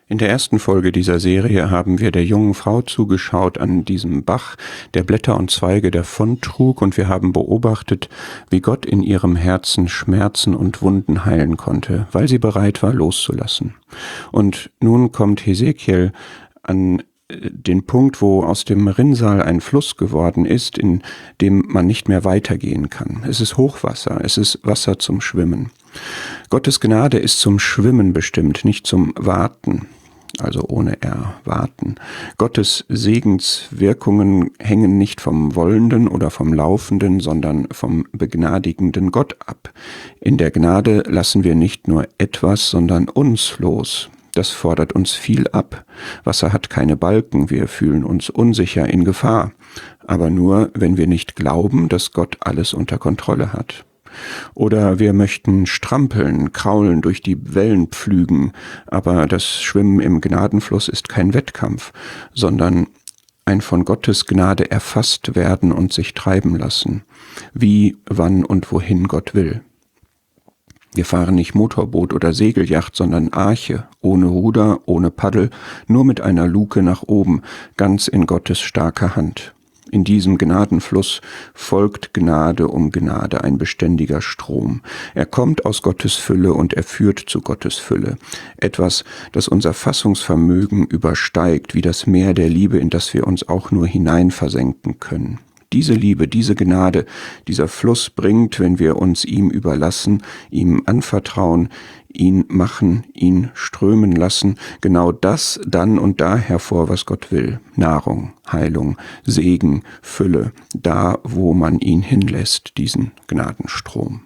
In der ersten Folge dieser Serie haben wir der jungen Frau zugeschaut an diesem Bach, der Blätter und Zweige davontrug, und wir haben beobachtet, wie Gott in ihrem Herzen Schmerzen und Wunden heilen konnte, weil sie bereit war, loszulassen. Und nun kommt Hesekiel an den Punkt, wo aus dem Rinnsal ein Fluss geworden ist, in dem man nicht mehr weitergehen kann. Es ist Hochwasser, es ist Wasser zum Schwimmen. Gottes Gnade ist zum Schwimmen bestimmt, nicht zum Warten, also ohne Erwarten. Gottes Segenswirkungen hängen nicht vom Wollenden oder vom Laufenden, sondern vom begnadigenden Gott ab. In der Gnade lassen wir nicht nur etwas, sondern uns los. Das fordert uns viel ab. Wasser hat keine Balken, wir fühlen uns unsicher, in Gefahr. Aber nur, wenn wir nicht glauben, dass Gott alles unter Kontrolle hat. Oder wir möchten strampeln, kraulen, durch die Wellen pflügen, aber das Schwimmen im Gnadenfluss ist kein Wettkampf, sondern ein von Gottes Gnade erfasst werden und sich treiben lassen, wie, wann und wohin Gott will. Wir fahren nicht Motorboot oder Segelyacht, sondern Arche, ohne Ruder, ohne Paddel, nur mit einer Luke nach oben, ganz in Gottes starker Hand. In diesem Gnadenfluss folgt Gnade um Gnade, ein beständiger Strom. Er kommt aus Gottes Fülle und er führt zu Gottes Fülle. Etwas, das unser Fassungsvermögen übersteigt, wie das Meer der Liebe, in das wir uns auch nur hineinversenken können. Diese Liebe, diese Gnade, dieser Fluss bringt, wenn wir uns ihm überlassen, ihm anvertrauen, ihn machen, ihn strömen lassen, genau das dann und da hervor, was Gott will. Nahrung, Heilung, Segen, Fülle, da, wo man ihn hinlässt, diesen Gnadenstrom.